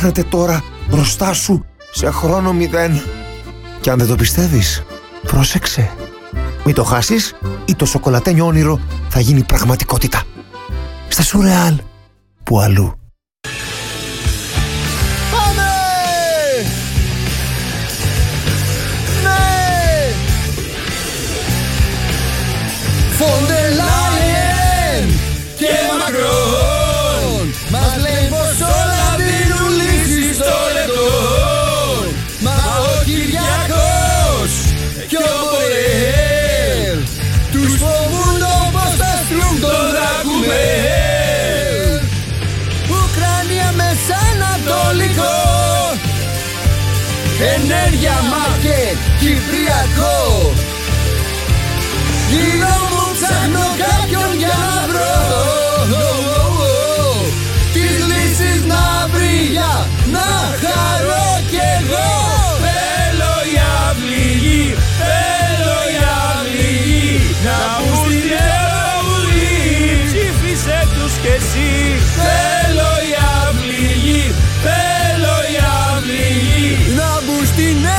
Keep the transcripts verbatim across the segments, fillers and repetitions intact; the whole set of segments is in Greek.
φτιάχνεται τώρα μπροστά σου σε χρόνο μηδέν. Και αν δεν το πιστεύεις, πρόσεξε. Μην το χάσεις ή το σοκολατένιο όνειρο θα γίνει πραγματικότητα. Στα Σουρεάλ, που αλλού. Πάμε! Ναι! Φόντερ Λάιεν και Μακρόν μας λέει πως όλα δίνουν λύσεις στο λεπτό. Μα ο Κυριάκος κι ο Μπορέλ τους φοβούν όπως θα στρούν το Δράκουμελ. Ουκρανία μεσανατολικό, ενέργεια μάρκετ κυπριακό. Γύρω μου ψάχνω κάποιον για να βρω τις λύσεις να βρει για να χαρώ κι εγώ. Θέλω η αυλή, θέλω η αυλή να μπουν στην Ευρωβουλή. Ψήφισε τους κι εσύ. Θέλω η αυλή, θέλω η αυλή να μπουν στην Ευρωβουλή.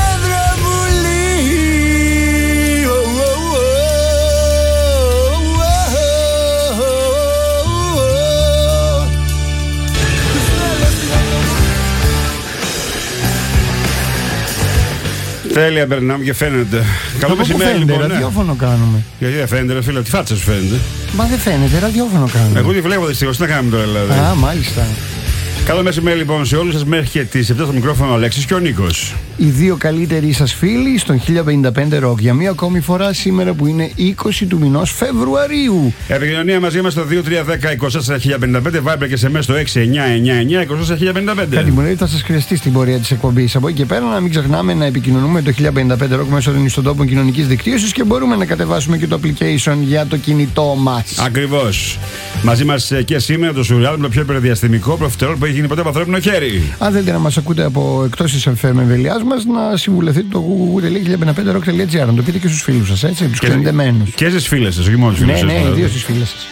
Τέλεια, περνάμε και φαίνεται. Καλό μεσημέρι, λοιπόν. Ναι. Ραδιόφωνο κάνουμε. Γιατί δεν φαίνεται, ρε φίλε, τη φάτσα σου φαίνεται. Μα δεν φαίνεται, ραδιόφωνο κάνουμε. Εγώ τη βλέπω δυστυχώς, τι να κάνουμε τώρα δηλαδή. Α, μάλιστα. Καλό μεσημέρι λοιπόν σε όλους σας, μέχρι και τις επτά στο μικρόφωνο ο Αλέξης και ο Νίκος. Οι δύο καλύτεροι σας φίλοι στον χίλια πενήντα πέντε Rock για μία ακόμη φορά σήμερα που είναι είκοσι του μηνός Φεβρουαρίου. Επικοινωνία μαζί μας στο δύο τρία ένα μηδέν είκοσι τέσσερα χίλια πενήντα πέντε, Viber και ες εμ ες στο έξι εννιά εννιά εννιά είκοσι τέσσερα χίλια πενήντα πέντε. Κάτι μου λέει θα σας χρειαστεί στην πορεία της εκπομπής. Από εκεί και πέρα να μην ξεχνάμε να επικοινωνούμε το χίλια πενήντα πέντε Rock μέσω των ιστοτόπων κοινωνικής δικτύωσης και μπορούμε να κατεβάσουμε και το application για το κινητό μας. Ακριβώς. Μαζί μας και σήμερα το Σουρεάλ με το πιο υπερδιαστημικό προφιτερόλ που έχει γίνει ποτέ από ανθρώπινο χέρι. Αν θέλετε να μας ακούτε από εκτός της εφ εμ εμβελιάς μας, να συμβουλευτείτε το χίλια πενήντα πέντε rock τελεία τζι άρ. Να το πείτε και στους φίλους σας, έτσι, τους κλεντεμένους. Και στις φίλες σας, όχι μόνο στους φίλους σας. Ναι, ναι, ιδίως στις φίλες σας.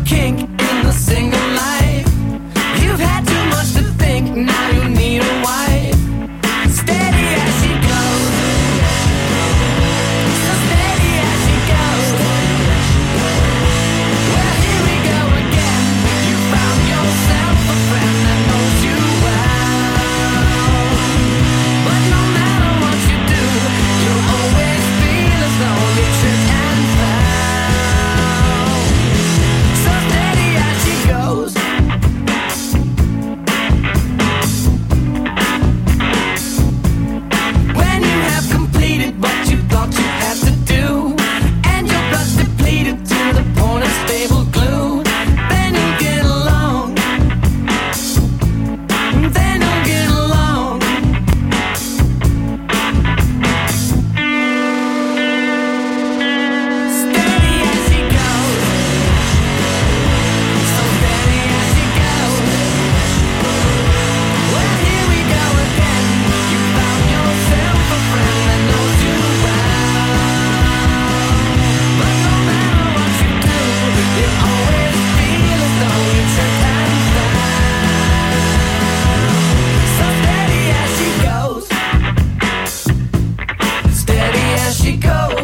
kink in the single life. You've had too much to think, now you need a wife. Steady as she goes, so steady as she goes. Well, here we go again. You found yourself a friend that knows you well. But no matter what you do, you'll always feel as though you tripped and fell. So steady as she goes. When you have completed what you thought you had to do, and your blood's depleted to the point of stable glue, then you'll get along. Then you'll get along. Steady as she goes, so steady as she goes. Well, here we go again. You found yourself a friend that knows you well. But no matter what you do, you always feel as though you tripped and fell. So steady as she goes, steady as she goes.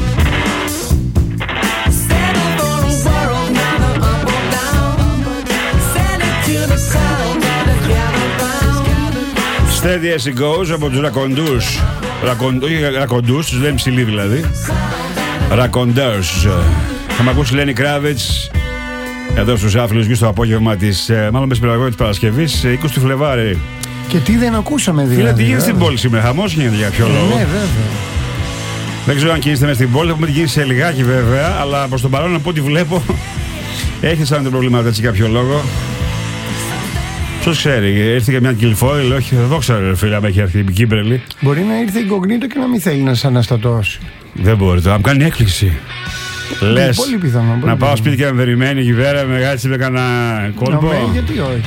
Settle for a world, neither up or down. Send it to the crowd, let it gather round. Steady as it goes από τους Ρακοντούς. Ρακον, όχι Ρακοντούς, τους λένε ψηλοί δηλαδή. Ρακοντέρς. Θα μ' ακούσει Λένι Κράβιτς εδώ στους Άφλους Γιους το απόγευμα της, ε, μάλλον μεσημερινή της Παρασκευής, είκοσι του Φλεβάρι. Και τι δεν ακούσαμε δηλαδή. Φίλε, τι γίνεται βέβαια. στην πόλη σήμερα, χαμός γίνεται για ποιο λόγο. Ναι, βέβαια. Δεν ξέρω αν κινείστε μέσα στην πόλη, έχουμε την κίνηση σε λιγάκι βέβαια, αλλά προς τον παρόν από ό,τι βλέπω έχει σαν το προβλήματα έτσι για κάποιο λόγο. Ποιος ξέρει, ήρθε και μια κυλφόρη, λέω, όχι, δεν ξέρω ρε φίλε, αν έχει έρθει η Κίμπρελη. Μπορεί να ήρθε εγκογνήτο και να μην θέλει να σε αναστατώσει. Δεν μπορεί, να μου κάνει έκπληξη. Λες, Πολύ πιθανό. πολύ να πάω πιθανό. σπίτι και να με περιμένει εκεί πέρα, με γάτsi με κανένα κόλπο. Αμέ, γιατί όχι.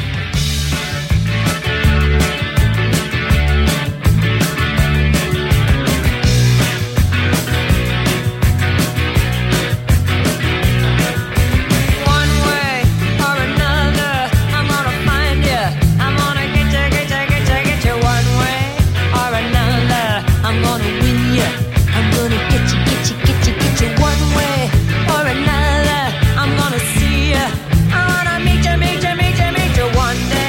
One way or another, I'm gonna find you. I'm gonna get you, get you, get you, get you. One way or another, I'm gonna win you. I'm gonna get you, get you, get you, get you. One way or another, I'm gonna see you. I wanna meet you, meet you, meet you, meet you. One day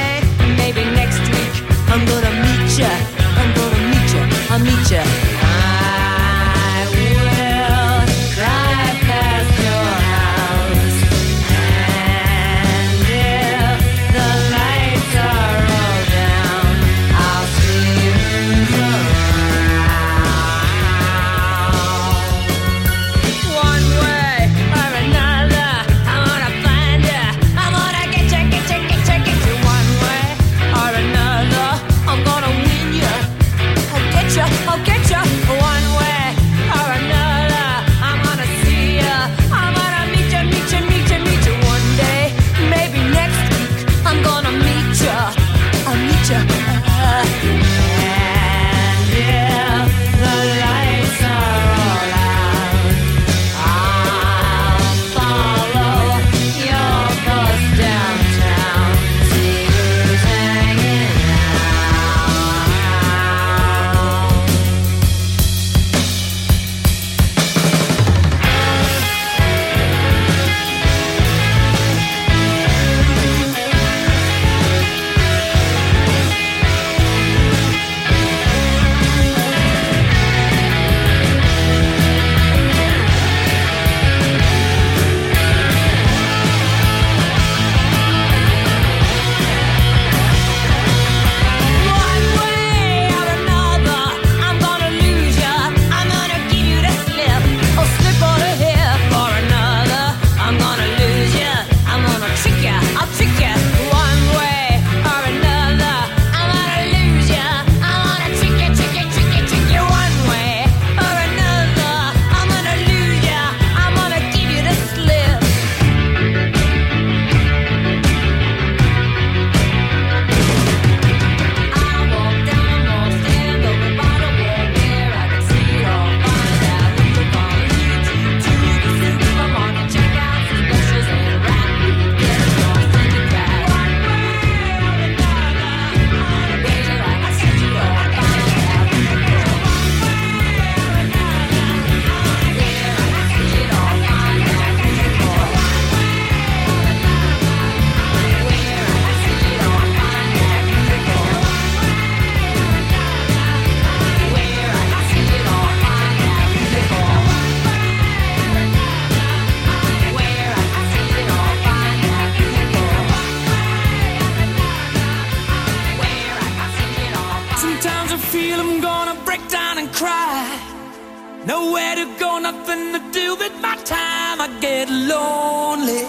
feel I'm gonna break down and cry. Nowhere to go, nothing to do with my time. I get lonely,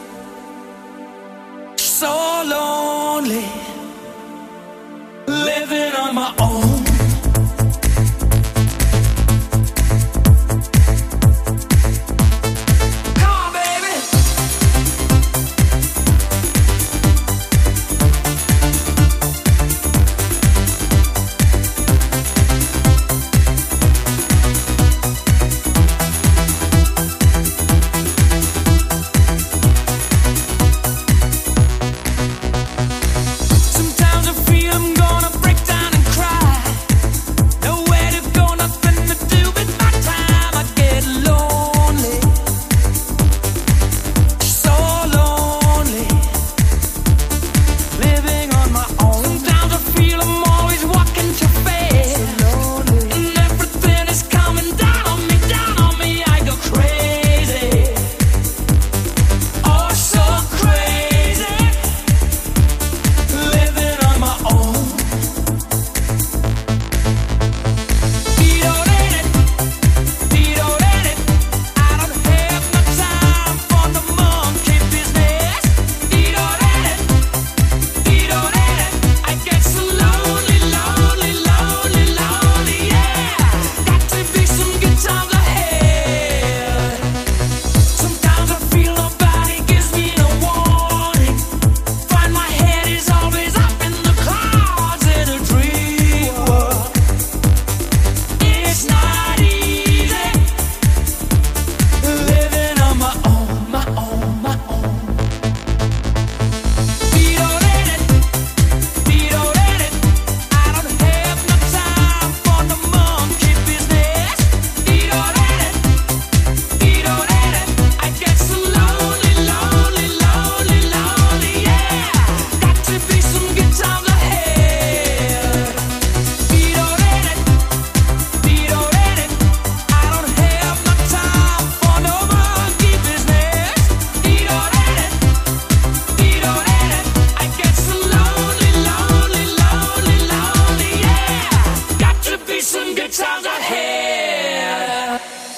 so lonely, living on my own. Sometimes I feel I'm gonna break down and cry. Nowhere to go, nothing to do with my time. I get lonely, so lonely, living on my own. Sometimes I feel I'm always walking too fast, and everything is coming down on me, down on me. I go crazy, oh so crazy, living on my own. Beat-o-dee-it, beat-o-dee-it. I don't have no time for the monkey business. Beat-o-dee-it, beat-o-dee-it. I get so lonely, lonely, lonely, lonely, yeah. Got to be some good times ahead. Sometimes I feel nobody gives me no warning. Find my head is always up in the clouds in a dream world. It's not easy living on my own, my own, my own. Beat-o-dee-it, beat-o-dee-it. I don't have no time for the monkey business. Beat-o-dee-it, beat-o-dee-it. I get so lonely, lonely, lonely, lonely, yeah. Got to be some good times ahead. Beat-o-dee-it, beat-o-dee-it. I don't have no time for no monkey business. Beat-o-dee-it, beat-o-dee-it. I get so lonely, lonely, lonely, lonely, yeah. Got to be some good times ahead.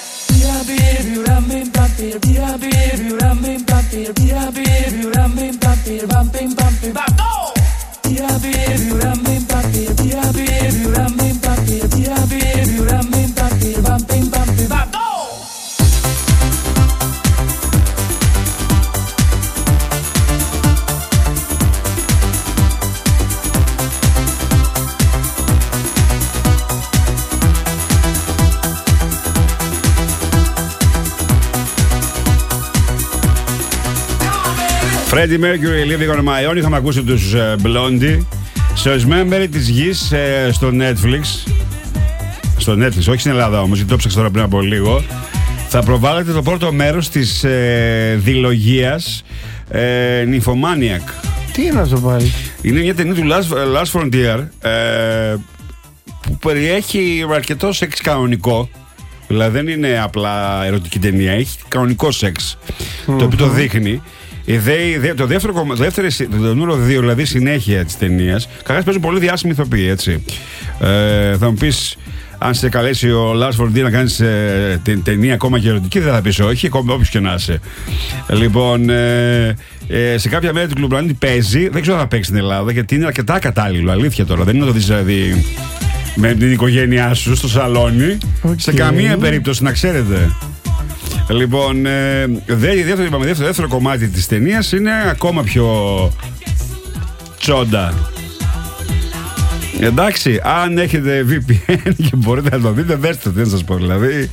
Freddie Mercury, Living on My Own. Είχαμε ακούσει τους uh, Blondie σε ορισμένα μέρη της γης uh, στο Netflix. Στο Netflix, όχι στην Ελλάδα όμως, γιατί το ψάξα τώρα πριν από λίγο. Θα προβάλλεται το πρώτο μέρος της uh, διλογίας uh, Nymphomaniac. Τι είναι αυτό πάλι? Είναι μια ταινία του Last, Last Frontier uh, που περιέχει αρκετό σεξ κανονικό. Δηλαδή δεν είναι απλά ερωτική ταινία, έχει κανονικό σεξ, mm-hmm. το οποίο το δείχνει. Η δε, η δε, το δεύτερο, το δεύτερο, το νούμερο δύο, δηλαδή συνέχεια της ταινίας. Καταρχάς παίζουν πολύ διάσημοι ηθοποιοί, έτσι. Ε, θα μου πεις, αν σε καλέσει ο Lars von Trier να κάνεις ε, τε, ταινία ακόμα και ερωτική, δεν θα πεις όχι, όποιος και να είσαι. Λοιπόν, ε, ε, σε κάποια μέρη του Κλουμπλανίτη παίζει, δεν ξέρω αν θα παίξει στην Ελλάδα, γιατί είναι αρκετά κατάλληλο, αλήθεια τώρα. Δεν είναι το δεις δηλαδή με την οικογένειά σου στο σαλόνι, okay. Σε καμία περίπτωση, να ξέρετε. Λοιπόν, ε, δε, δεύτερο, είπαμε, δεύτερο, δεύτερο κομμάτι της ταινίας είναι ακόμα πιο τσόντα. Εντάξει, αν έχετε βι πι εν και μπορείτε να το δείτε, δέστε, τι να σας πω, δηλαδή.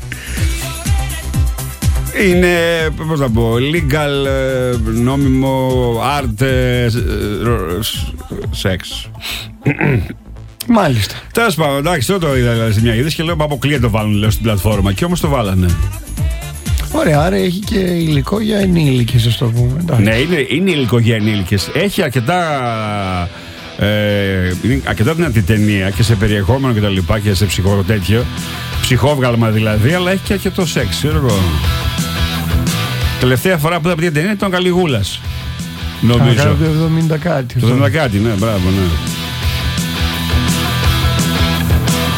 Είναι, πώς να πω, legal, νόμιμο, art, sex. Μάλιστα. Τέλος πάντων, εντάξει, το, το είδα σε μια είδηση και λέω, μα αποκλείεται το βάλουν, λέω, στην πλατφόρμα, και όμως το βάλανε. Ωραία, άρα έχει και υλικό για ενήλικες, ας το πούμε. Εντάξει. Ναι, είναι, είναι υλικό για ενήλικες. Έχει αρκετά, ε, είναι αρκετά δυνατή ταινία και σε περιεχόμενο και τα λοιπά και σε ψυχο τέτοιο. Ψυχόβγαλμα δηλαδή, αλλά έχει και αρκετό σεξ, ξέρω εγώ. Τελευταία φορά που είδα αυτή την ταινία ήταν ο Καλιγούλας. Νομίζω. Α, το εβδομήντα κάτι. Το εβδομήντα κάτι, ναι, μπράβο, ναι.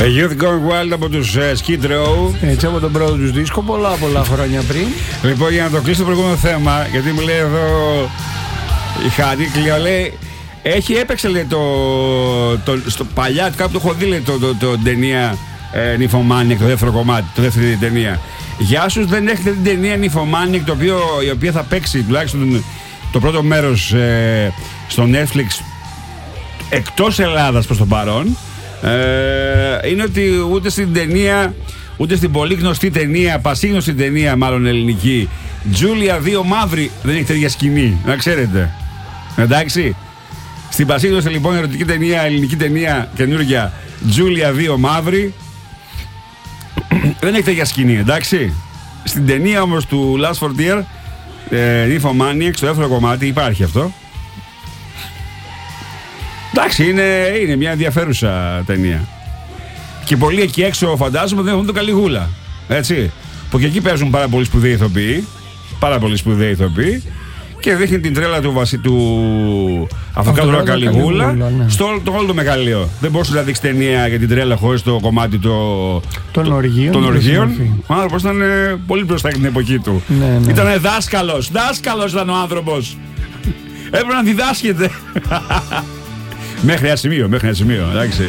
Youth Gone Wild από τους uh, Skid Row. Έτσι, από τον πρώτο τους δίσκο πολλά πολλά χρόνια πριν. Λοιπόν, για να το κλείσω το προηγούμενο θέμα, γιατί μου λέει εδώ η Χαρίκλια, λέει, έχει έπαιξε λέει το, το στο παλιά, κάπου το έχω δει λέει, το, το, το, το ταινία ε, Nymphomaniac, το δεύτερο κομμάτι, το δεύτερη ταινία. Για όσους δεν έχετε την ταινία Nymphomaniac, το οποίο, η οποία θα παίξει τουλάχιστον το πρώτο μέρος ε, στο Netflix εκτός Ελλάδας προς το παρόν, ε, είναι ότι ούτε στην ταινία, ούτε στην πολύ γνωστή ταινία, πασίγνωστη ταινία μάλλον ελληνική, Τζούλια δύο μαύροι, δεν έχει τέτοια σκηνή, να ξέρετε. Εντάξει. Στην πασίγνωστη λοιπόν ερωτική ταινία, ελληνική ταινία καινούργια, Τζούλια δύο μαύροι, δεν έχει τέτοια σκηνή, εντάξει. Στην ταινία όμως του Last Frontier, ε, Nymphomaniac, στο δεύτερο κομμάτι υπάρχει αυτό. Εντάξει, είναι, είναι μια ενδιαφέρουσα ταινία. Και πολλοί εκεί έξω φαντάζομαι δεν έχουν το καλή γούλα. Έτσι. Που και εκεί παίζουν πάρα πολύ σπουδαίοι ηθοποιοί. Πάρα πολύ σπουδαίοι ηθοποιοί. Και δείχνει την τρέλα του βασί του Αφροκάτορα Καλιγούλα ναι. Στο το όλο το μεγαλείο. Δεν μπορούσε να δείξει ταινία για την τρέλα χωρίς το κομμάτι το, των οργείων. Των οργείων. Ο άνθρωπος ήταν πολύ μπροστά για την εποχή του. Ναι, ναι. Ήταν δάσκαλος. Δάσκαλος ήταν ο άνθρωπος. Έπρεπε να διδάσκεται. Μέχρι ένα σημείο, μέχρι ένα σημείο, εντάξει.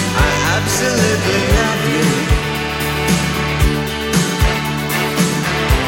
Absolutely love you.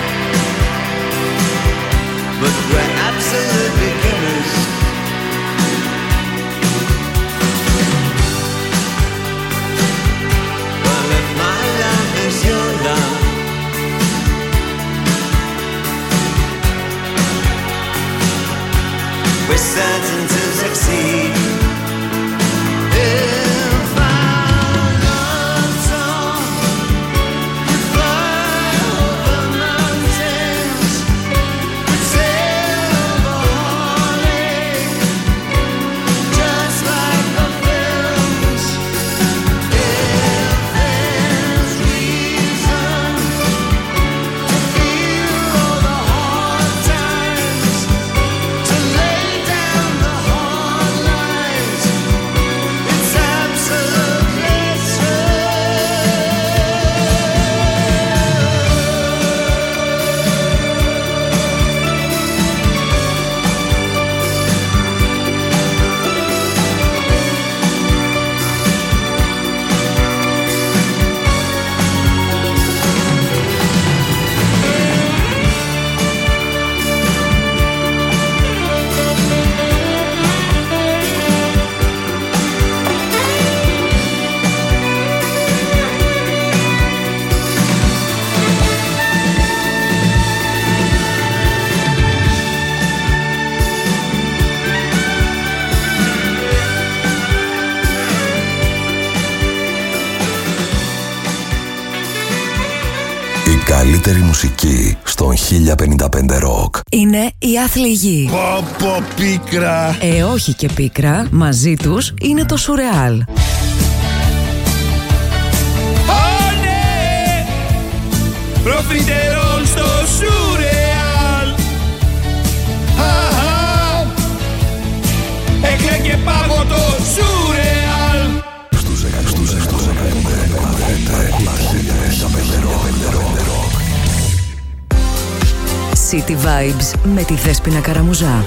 καλύτερη μουσική στον χίλια πενήντα πέντε Rock. Είναι η άθλη γη. Πω πω πίκρα. Ε, όχι και πίκρα. Μαζί τους είναι το σουρεάλ. Ω ναι, προφιτερών στο σουρεάλ. Αχα, έκλαιγε πάγο το σουρεάλ. Στους City Vibes με τη Δέσποινα Καραμουζά.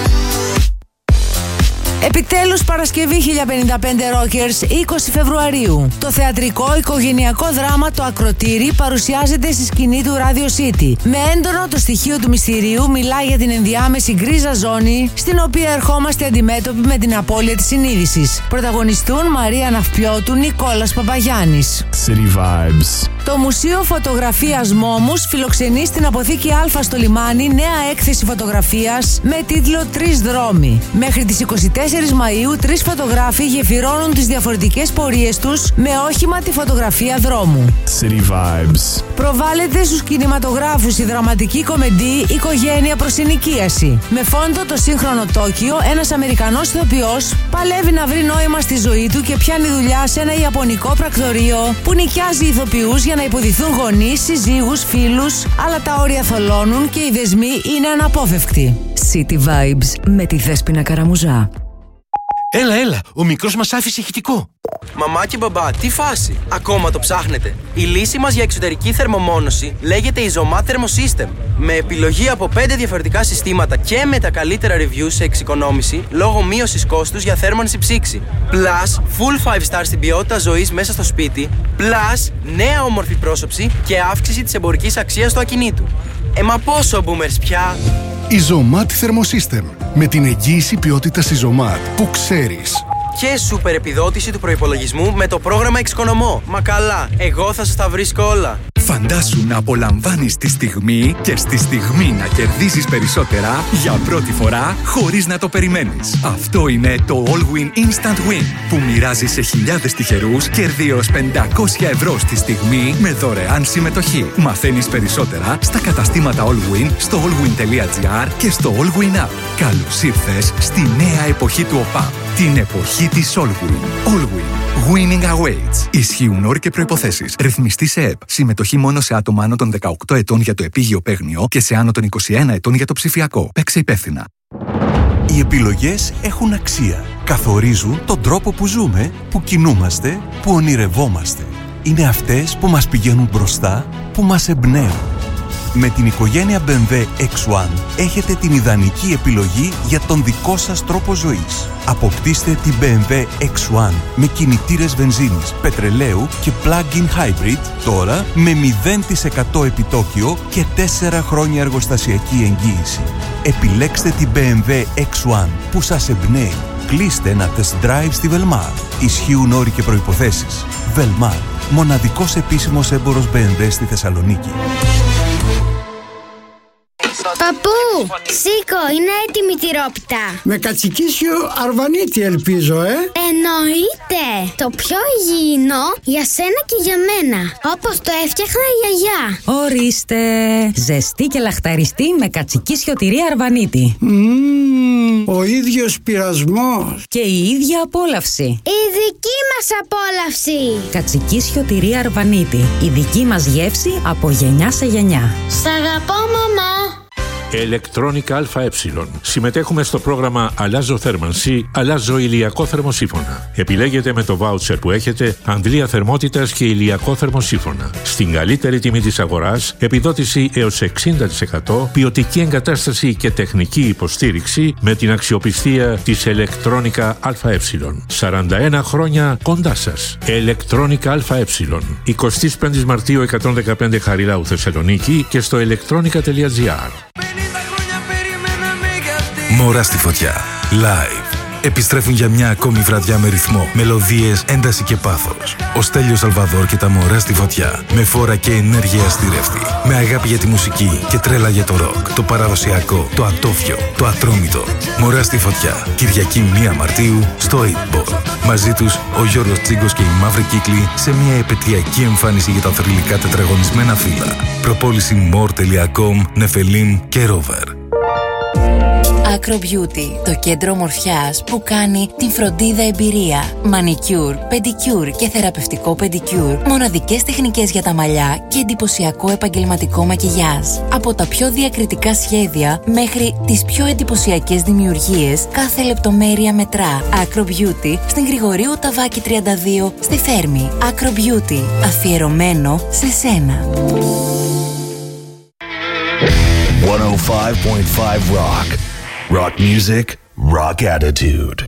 Επιτέλους Παρασκευή χίλια πενήντα πέντε Rockers, είκοσι Φεβρουαρίου. Το θεατρικό οικογενειακό δράμα «Το Ακροτήρι» παρουσιάζεται στη σκηνή του Radio City. Με έντονο το στοιχείο του μυστηρίου, μιλά για την ενδιάμεση γκρίζα ζώνη στην οποία ερχόμαστε αντιμέτωποι με την απώλεια της συνείδησης. Πρωταγωνιστούν Μαρία Ναυπιώτου, Νικόλας Παπαγιάννης. City Vibes. Το Μουσείο Φωτογραφίας Μόμους φιλοξενεί στην Αποθήκη Α στο λιμάνι νέα έκθεση φωτογραφίας με τίτλο «Τρεις δρόμοι». Μέχρι τις είκοσι τέσσερις Μαΐου, τρεις φωτογράφοι γεφυρώνουν τις διαφορετικές πορείες τους με όχημα τη φωτογραφία δρόμου. City Vibes. Προβάλλεται στους κινηματογράφους η δραματική κομμεντή «Οικογένεια προς συνοικίαση». Με φόντο το σύγχρονο Τόκιο, ένας Αμερικανός ηθοποιός παλεύει να βρει νόημα στη ζωή του και πιάνει δουλειά σε ένα ιαπωνικό πρακτορείο που νοικιάζει ηθοποιούς για να υποδηθούν γονείς, συζύγους, φίλους, αλλά τα όρια θολώνουν και οι δεσμοί είναι αναπόφευκτοι. City Vibes με τη Δέσποινα Καραμουζά. Έλα, έλα, ο μικρός μας άφησε ηχητικό. Μαμά και μπαμπά, τι φάση, ακόμα το ψάχνετε? Η λύση μας για εξωτερική θερμομόνωση λέγεται Isomat Thermosystem. Με επιλογή από πέντε διαφορετικά συστήματα και με τα καλύτερα reviews σε εξοικονόμηση λόγω μείωσης κόστους για θέρμανση ψήξη. Plus, full five star στην ποιότητα ζωής μέσα στο σπίτι. Plus, νέα όμορφη πρόσωψη και αύξηση της εμπορικής αξίας του ακινήτου. Ε, μα πόσο boomers πια! Isomat Thermosystem. Με την εγγύηση ποιότητας Isomat που ξέρεις. Και σούπερ επιδότηση του προϋπολογισμού με το πρόγραμμα Εξοικονομώ. Μα καλά, εγώ θα σας τα βρίσκω όλα. Φαντάσου να απολαμβάνεις τη στιγμή και στη στιγμή να κερδίσεις περισσότερα για πρώτη φορά χωρίς να το περιμένεις. Αυτό είναι το Allwyn Instant Win που μοιράζει σε χιλιάδες τυχερούς κέρδη έως πεντακόσια ευρώ στη στιγμή με δωρεάν συμμετοχή. Μαθαίνεις περισσότερα στα καταστήματα Allwyn, στο allwyn τελεία gr και στο Allwyn App. Καλώς ήρθες στη νέα εποχή του ΟΠΑ. Την εποχή της Allwyn. Allwyn. Winning awaits. Ισχύουν όροι και προϋποθέσεις. Ρυθμιστή σε ΕΠ. Συμμετοχή μόνο σε άτομα άνω των δεκαοκτώ ετών για το επίγειο παίγνιο και σε άνω των είκοσι ένα ετών για το ψηφιακό. Παίξε υπεύθυνα. Οι επιλογές έχουν αξία. Καθορίζουν τον τρόπο που ζούμε, που κινούμαστε, που ονειρευόμαστε. Είναι αυτές που μας πηγαίνουν μπροστά, που μας εμπνέουν. Με την οικογένεια μπι εμ ντάμπλιου εξ ουάν έχετε την ιδανική επιλογή για τον δικό σας τρόπο ζωής. Αποκτήστε την μπι εμ ντάμπλιου εξ ουάν με κινητήρες βενζίνης, πετρελαίου και plug-in hybrid τώρα με μηδέν τοις εκατό επιτόκιο και τέσσερα χρόνια εργοστασιακή εγγύηση. Επιλέξτε την μπι εμ ντάμπλιου εξ ουάν που σας εμπνέει. Κλείστε ένα test drive στη Velmar. Ισχύουν όροι και προϋποθέσεις. Velmar, μοναδικός επίσημος έμπορος μπι εμ ντάμπλιου στη Θεσσαλονίκη. Παππού, σήκω, είναι έτοιμη η τυρόπιτα. Με κατσικίσιο αρβανίτη ελπίζω, ε. Εννοείται. Το πιο υγιεινό για σένα και για μένα. Όπως το έφτιαχνα η γιαγιά. Ορίστε. Ζεστή και λαχταριστή με κατσικίσιο τυρί αρβανίτη. Mm, ο ίδιος πειρασμός. Και η ίδια απόλαυση. Η δική μας απόλαυση. Κατσικίσιο τυρί αρβανίτη. Η δική μας γεύση από γενιά σε γενιά. Σ' αγαπώ, μαμά. Electronica ΑΕ. Συμμετέχουμε στο πρόγραμμα Αλλάζω θέρμανση, αλλάζω ηλιακό θερμοσύφωνα. Επιλέγετε με το βάουτσερ που έχετε αντλία θερμότητας και ηλιακό θερμοσύφωνα. Στην καλύτερη τιμή της αγοράς, επιδότηση έως εξήντα τοις εκατό, ποιοτική εγκατάσταση και τεχνική υποστήριξη με την αξιοπιστία της Electronica ΑΕ. σαράντα ένα χρόνια κοντά σας. Electronica ΑΕ. εικοστή πέμπτη Μαρτίου εκατόν δεκαπέντε Χαριλάου Θεσσαλονίκη και στο electronica τελεία gr. Μωρά στη φωτιά. Live. Επιστρέφουν για μια ακόμη βραδιά με ρυθμό, μελωδίες, ένταση και πάθος. Ο Στέλιος Σαλβαδόρ και τα Μωρά στη φωτιά. Με φόρα και ενέργεια αστήρευτη. Με αγάπη για τη μουσική και τρέλα για το ροκ. Το παραδοσιακό, το ατόφιο, το ατρόμητο. Μωρά στη φωτιά. Κυριακή πρώτη Μαρτίου στο οκτώ Ball. Μαζί τους ο Γιώργος Τσίγκος και οι Μαύροι Κύκλοι σε μια επαιτειακή εμφάνιση για τα θρυλικά τετραγωνισμένα φύλλα. Προπόληση μορ τελεία κομ, Νεφελίμ και Ρόβερ. Acro Beauty, το κέντρο ομορφιάς που κάνει την φροντίδα εμπειρία. Μανικιούρ, πεντικιούρ και θεραπευτικό πεντικιούρ. Μοναδικές τεχνικές για τα μαλλιά και εντυπωσιακό επαγγελματικό μακιγιάζ. Από τα πιο διακριτικά σχέδια μέχρι τις πιο εντυπωσιακές δημιουργίες, κάθε λεπτομέρεια μετρά. Acro Beauty στην Γρηγορίου Ταβάκη τριάντα δύο στη Θέρμη. Acro Beauty, αφιερωμένο σε σένα. εκατόν πέντε κόμμα πέντε Rock. Rock music, rock attitude.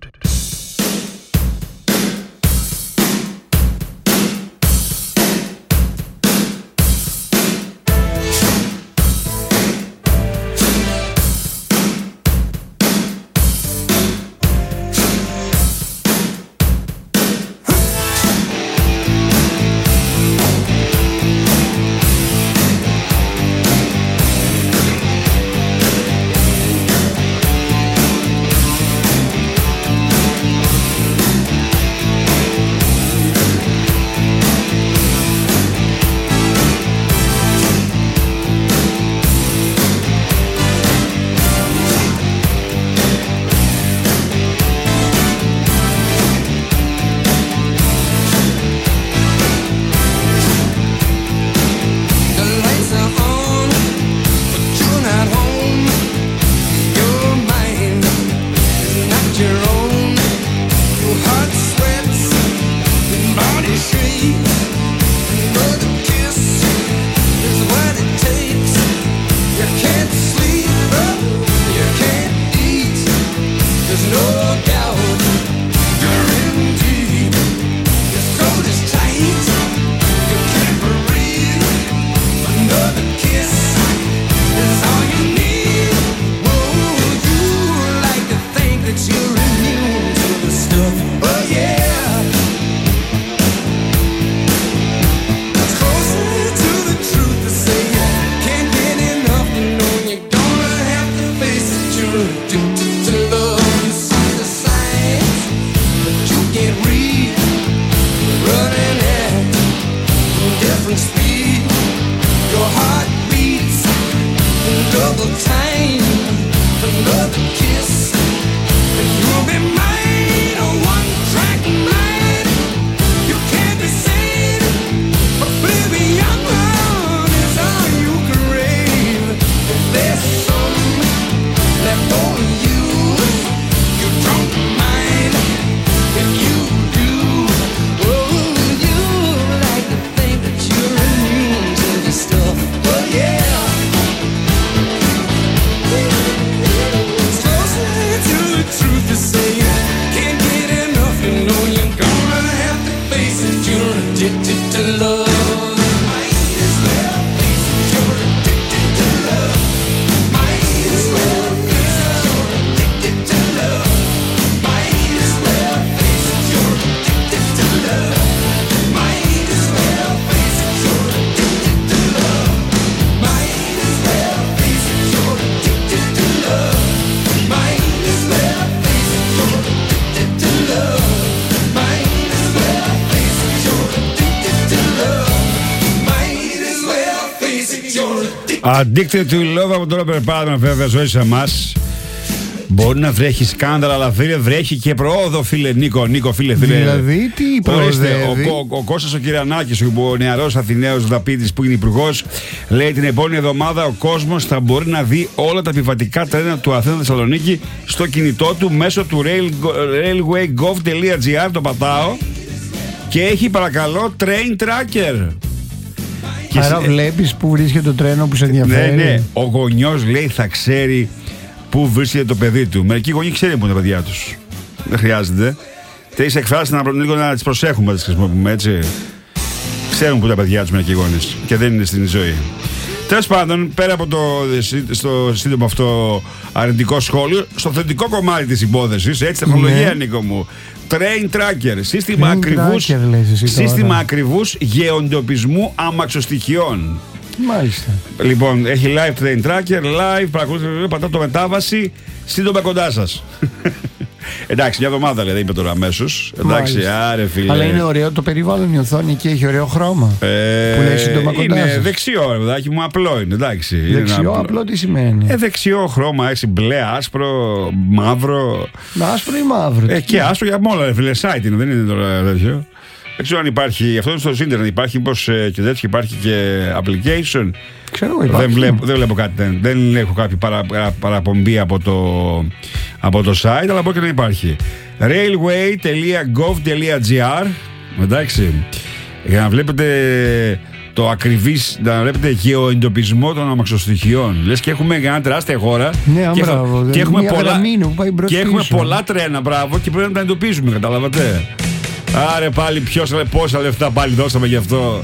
Addicted to love από τώρα περπάτημα βέβαια ζωή σε εμάς. Μπορεί να βρέχει σκάνδαλα, αλλά φίλε βρέχει και προόδο, φίλε Νίκο, Νίκο, φίλε, φίλε. Δηλαδή, τι προοδεύει? Ο, ο, ο Κώστας ο Κυρανάκης, ο νεαρός Αθηναίος Δαπίτης που είναι υπουργός, λέει την επόμενη εβδομάδα ο κόσμος θα μπορεί να δει όλα τα επιβατικά τρένα του Αθήνα Θεσσαλονίκη στο κινητό του μέσω του railway gov τελεία gr. Το πατάω και έχει παρακαλώ train tracker. Άρα σε... βλέπεις που βρίσκεται το τρένο που σε ενδιαφέρει. Ναι, ναι. Ο γονιός λέει θα ξέρει πού βρίσκεται το παιδί του. Μερικοί γονείς ξέρουν πού είναι τα παιδιά τους. Δεν χρειάζεται. Τέτοιες εκφράσεις να, λίγο να τις προσέχουμε, να τις χρησιμοποιούμε έτσι. Ξέρουν πού τα παιδιά τους μερικοί γονείς και δεν είναι στην ζωή. Τέλος πάντων, πέρα από το στο σύντομο αυτό αρνητικό σχόλιο, στο θετικό κομμάτι της υπόθεσης, έτσι, τεχνολογία, ναι. Νίκο μου. Train tracker, σύστημα train ακριβούς, tracker, σύστημα ακριβούς γεωντοπισμού αμαξοστοιχειών. Μάλιστα. Λοιπόν, έχει live train tracker, live, παρακολουθείτε, πατάω το μετάβαση, σύντομα κοντά σας. Εντάξει, μια εβδομάδα λέει, δεν είπε τώρα αμέσως. Εντάξει, άρε φίλε. Αλλά είναι ωραίο το περιβάλλον, η οθόνη εκεί έχει ωραίο χρώμα. Ε, που λέει σύντομα κοντά είναι σας. δεξιό, παιδάκι μου, απλό είναι. Εντάξει, Δεξιό, είναι απλό τι σημαίνει? Ε, δεξιό χρώμα, έτσι μπλε, άσπρο, μαύρο. Άσπρο ή μαύρο? Ε, και άσπρο για μόλα, φίλε, site είναι, δεν είναι τώρα τέτοιο. Δεν ξέρω αν υπάρχει, αυτό είναι στο ίντερνετ, υπάρχει πως ε, και τέτοιο, υπάρχει και application. Ξέρω, υπάρχει. Δεν βλέπω, δεν βλέπω κάτι, δεν, δεν έχω κάποια παρα, παρα, παραπομπή από το, από το site, αλλά μπορεί και να υπάρχει. railway τελεία gov τελεία gr, εντάξει, για να βλέπετε το ακριβής, να βλέπετε γεωεντοπισμό των αμαξοστοιχειών. Λες και έχουμε ένα τεράστια χώρα. Ναι, και, μπράβο, και, έχουμε πολλά, και έχουμε πολλά τρένα, μπράβο, και πρέπει να τα εντοπίζουμε, καταλάβατε. Άρε πάλι ποιος, πόσα λεφτά πάλι δώσαμε γι' αυτό.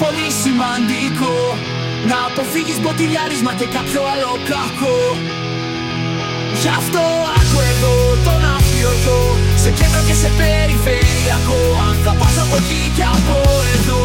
πολύ σημαντικό να αποφύγεις μποτιλιάρισμα και κάποιο άλλο κακό. Γι' αυτό άκου εδώ τον αφιωτό, σε κέντρο και σε περιφερειακό, αν θα πας από εκεί και από εδώ.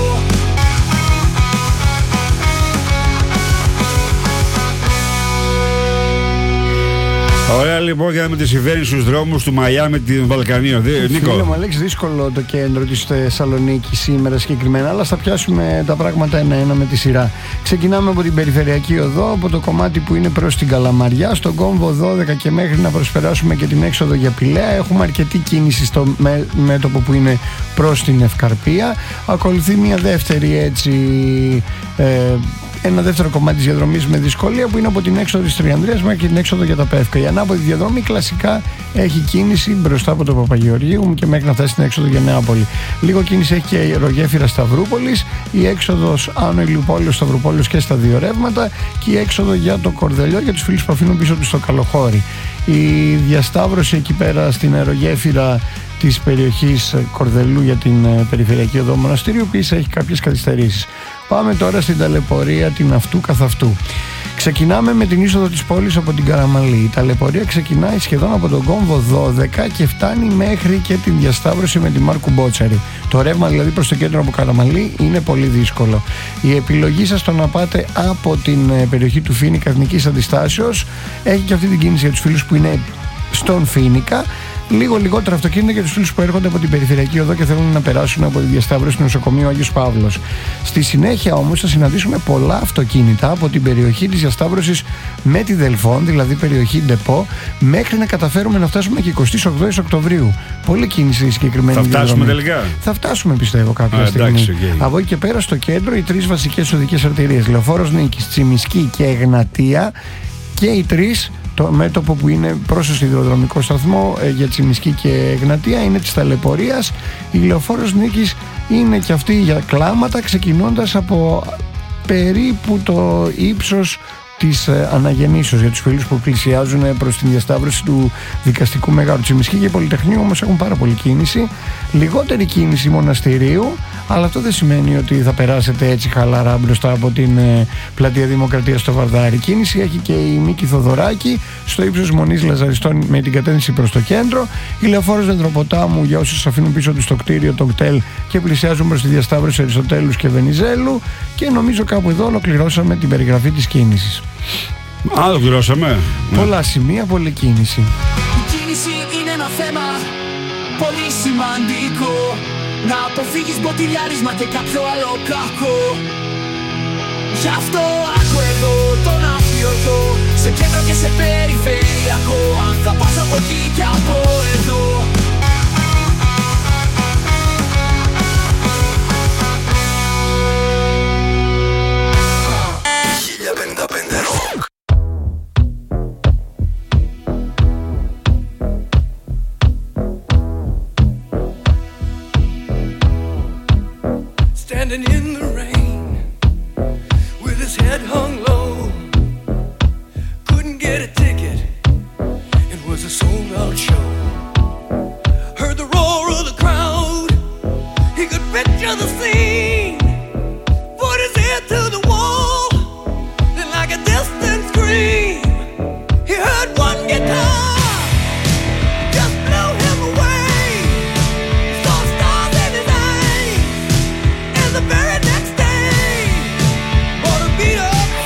Ωραία, λοιπόν, για να με τι συμβαίνει στους δρόμους του Μαϊάμι, την Βαλκανίων. Νίκο. Φίλε μου, Αλέξη, δύσκολο το κέντρο της Θεσσαλονίκης σήμερα συγκεκριμένα, αλλά θα πιάσουμε τα πράγματα ένα-ένα με τη σειρά. Ξεκινάμε από την Περιφερειακή Οδό, από το κομμάτι που είναι προς την Καλαμαριά, στον κόμβο δώδεκα και μέχρι να προσπεράσουμε και την έξοδο για Πηλαία. Έχουμε αρκετή κίνηση στο με, μέτωπο που είναι προς την Ευκαρπία. Ακολουθεί μια δεύτερη έτσι... Ε, ένα δεύτερο κομμάτι της διαδρομής με δυσκολία που είναι από την έξοδο της Τριανδρίας μέχρι και την έξοδο για τα Πεύκα. Η ανάποδη διαδρομή κλασικά έχει κίνηση μπροστά από το Παπαγεωργίου και μέχρι να φτάσει στην έξοδο για Νεάπολη. Λίγο κίνηση έχει και η αερογέφυρα Σταυρούπολης, η έξοδος Άνω Ηλιουπόλεως, Σταυρουπόλεως και στα δύο ρεύματα και η έξοδο για το Κορδελιό για τους φίλους που αφήνουν πίσω τους στο Καλοχώρι. Η διασταύρωση εκεί πέρα στην αερογέφυρα της περιοχής Κορδελού για την Περιφερειακή Οδό Μοναστήριου επίσης έχει κάποιες καθυστερήσεις. Πάμε τώρα στην ταλαιπωρία την αυτού καθ' αυτού. Ξεκινάμε με την είσοδο της πόλης από την Καραμαλή. Η ταλαιπωρία ξεκινάει σχεδόν από τον κόμβο δώδεκα και φτάνει μέχρι και την διασταύρωση με τη Μάρκου Μπότσαρη. Το ρεύμα δηλαδή προς το κέντρο από Καραμαλή είναι πολύ δύσκολο. Η επιλογή σας το να πάτε από την περιοχή του Φοίνικα Εθνικής Αντιστάσεως έχει και αυτή την κίνηση για τους φίλους που είναι στον Φοίνικα. Λίγο λιγότερα αυτοκίνητα για τους φίλους που έρχονται από την Περιφερειακή Οδό και θέλουν να περάσουν από τη διασταύρωση του νοσοκομείου Άγιος Παύλος. Στη συνέχεια όμως θα συναντήσουμε πολλά αυτοκίνητα από την περιοχή της διασταύρωσης με τη Δελφών, δηλαδή περιοχή Ντεπό, μέχρι να καταφέρουμε να φτάσουμε και εικοστή όγδοη Οκτωβρίου. Πολλή κίνηση η συγκεκριμένη. Θα φτάσουμε διαδρομή. τελικά. Θα φτάσουμε πιστεύω κάποια Α, στιγμή. εντάξει, okay. Από εκεί και πέρα στο κέντρο οι τρεις βασικές οδικές αρτηρίες, Λεωφόρος Νίκης, Τσιμισκή και Εγνατία, και οι τρεις. Το μέτωπο που είναι προς το σιδηροδρομικό σταθμό ε, για Τσιμισκή και Εγνατία είναι της ταλαιπωρίας. Η Λεωφόρος Νίκης είναι και αυτή για κλάματα, ξεκινώντας από περίπου το ύψος της ε, Αναγεννήσεως για τους φίλους που πλησιάζουν προς την διασταύρωση του δικαστικού μεγάλου. Τσιμισκή και Πολυτεχνείου όμως έχουν πάρα πολύ κίνηση, λιγότερη κίνηση Μοναστηρίου, αλλά αυτό δεν σημαίνει ότι θα περάσετε έτσι χαλαρά μπροστά από την ε, πλατεία Δημοκρατίας στο Βαρδάρι. Κίνηση έχει και η Μίκη Θοδωράκη στο ύψος Μονής Λαζαριστών με την κατεύθυνση προς το κέντρο. Η Λεωφόρος Δεντροποτάμου για όσους αφήνουν πίσω τους το κτίριο, το κτέλ και πλησιάζουν προς τη διασταύρωση Αριστοτέλους και Βενιζέλου. Και νομίζω κάπου εδώ ολοκληρώσαμε την περιγραφή της κίνησης. Α, ολοκληρώσαμε. Πολλά σημεία, πολλή κίνηση. Η κίνηση είναι ένα θέμα πολύ σημαντικό, να αποφύγεις μποτιλιάρισμα και κάποιο άλλο κακό. Γι' αυτό άκου εδώ τον αφιωτό, σε κέντρο και σε περιφερειακό, αν θα πας από εκεί και από εδώ. χίλια πενήντα πέντε Rock. Standing in the rain, with his head hung low, couldn't get a ticket, it was a sold-out show. Heard the roar of the crowd, he could picture the scene, put his ear to the wall, then like a distant scream, he heard one guitar. The very next day, bought a beat up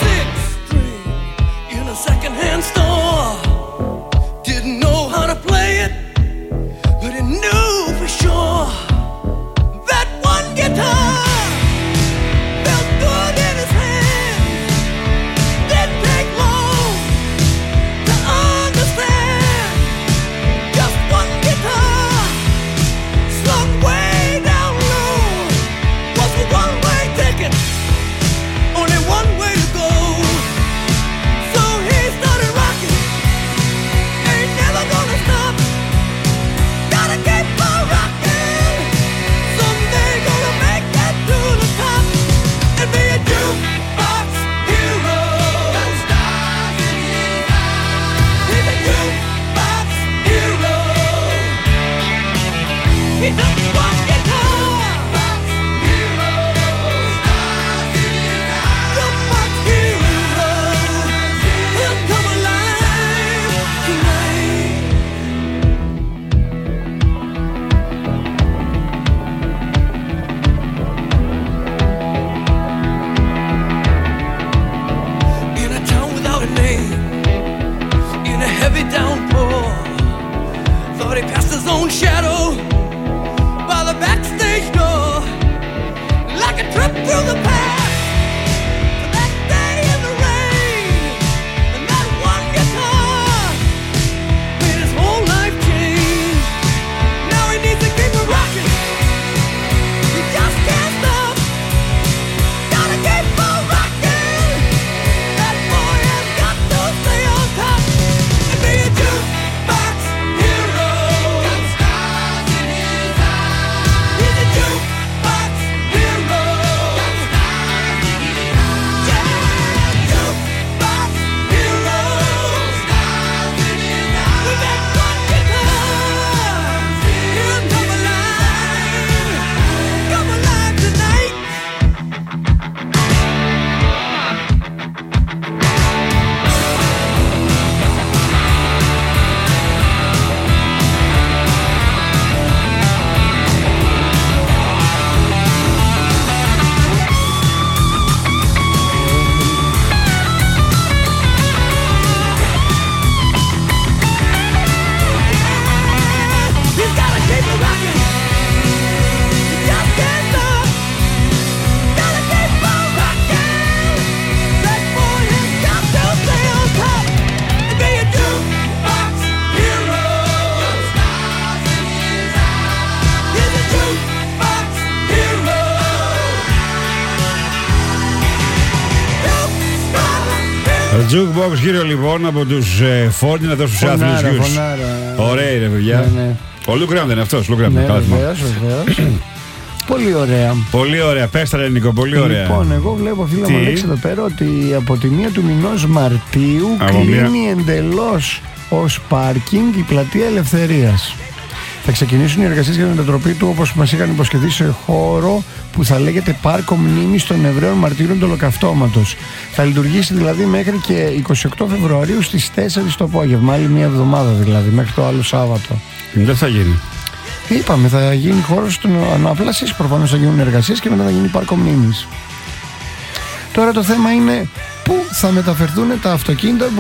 Jukebox γύρω λοιπόν από τους ε, Φόρντινα, τους άθλιους γιους. Ωραία ρε παιδιά. Ναι, ναι. Ο Λουκ Γκράμ δεν είναι αυτός. Λουκ Γκράμ, ναι, βεβαίως, βεβαίως. Πολύ ωραία. Πολύ ωραία. Πες τα Νίκο, πολύ ωραία. Λοιπόν, εγώ βλέπω φίλο μου Αλέξη εδώ πέρα ότι από τη μία του μηνός Μαρτίου από κλείνει μία... εντελώς ως πάρκινγκ η πλατεία Ελευθερίας. Θα ξεκινήσουν οι εργασίες για την μετατροπή του, όπως μας είχαν υποσχεθεί, σε χώρο που θα λέγεται Πάρκο Μνήμης των Εβραίων Μαρτύρων του Ολοκαυτώματος. Θα λειτουργήσει δηλαδή μέχρι και εικοστή ογδόη Φεβρουαρίου στις τέσσερις το απόγευμα. Άλλη μία εβδομάδα δηλαδή, μέχρι το άλλο Σάββατο. Δεν θα γίνει. Είπαμε, θα γίνει χώρος ανάπλασης, προφανώς θα γίνουν εργασίες και μετά θα γίνει Πάρκο Μνήμης. Τώρα το θέμα είναι πού θα μεταφερθούν τα αυτοκίνητα